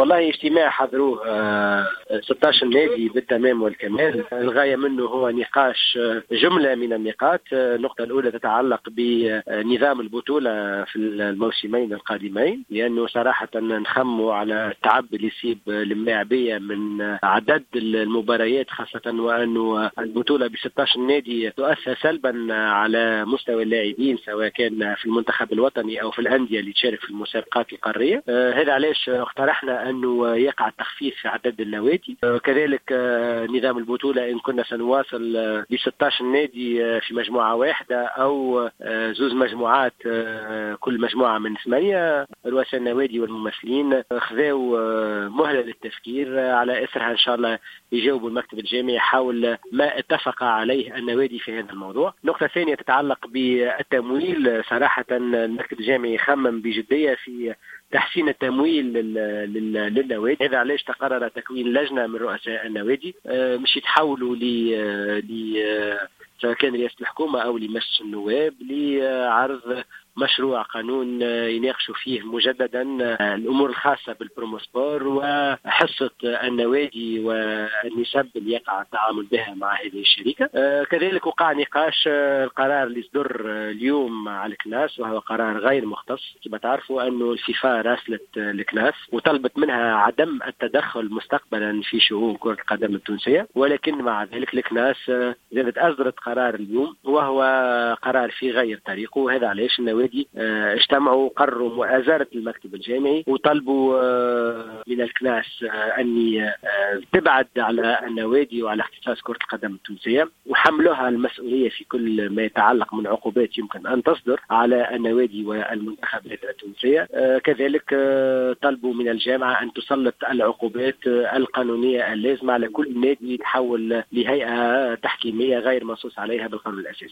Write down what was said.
والله اجتماع حضروه 16 نادي بالتمام والكمال. الغاية منه هو نقاش جملة من النقاط. النقطة الأولى تتعلق بنظام البطولة في الموسمين القادمين، لأنه صراحة نخموا على التعب اللي يصيب اللاعبية من عدد المباريات، خاصة وأنه البطولة ب 16 نادي تؤثر سلبا على مستوى اللاعبين سواء كان في المنتخب الوطني أو في الأندية اللي تشارك في المسابقات القارية. هذا علاش اقترحنا أنه يقع التخفيف في عدد النوادي. كذلك نظام البطولة إن كنا سنواصل ب 16 نادي في مجموعة واحدة أو زوز مجموعات، كل مجموعة من 8 رؤساء النوادي والممثلين خذوا مهلة للتفكير، على أثرها إن شاء الله يجاوبوا المكتب الجامعي حول ما اتفق عليه النوادي في هذا الموضوع. نقطة ثانية تتعلق بالتمويل. صراحة المكتب الجامعي خمم بجدية في تحسين التمويل للنوادي. هذا علاش تقرر تكوين لجنة من رؤساء النوادي مش يتحولوا سواء كان رئاسة الحكومة أو لمجلس النواب لعرض مشروع قانون يناقشوا فيه مجددا الأمور الخاصة بالبروموسبور وحصة النوادي والنسب اللي يقع التعامل بها مع هذه الشركة. كذلك وقع نقاش القرار اللي صدر اليوم على الكناس، وهو قرار غير مختص. كما تعرفوا أنه الفيفا راسلت الكناس وطلبت منها عدم التدخل مستقبلا في شؤون كرة القدم التونسية، ولكن مع ذلك الكناس زادت أصدرت قرار اليوم وهو قرار في غير طريقه. وهذا علاش النوادي اجتمعوا قرروا مؤازرة المكتب الجامعي وطلبوا من الكناس أن تبعد على النوادي وعلى اختصاص كرة القدم التونسية وحملها المسؤولية في كل ما يتعلق من عقوبات يمكن أن تصدر على النوادي والمنتخبات التونسية. كذلك طلبوا من الجامعة أن تسلط العقوبات القانونية اللازمة على كل نادي يتحول لهيئة تحكيمية غير منصوص عليها بالقانون الأساسي.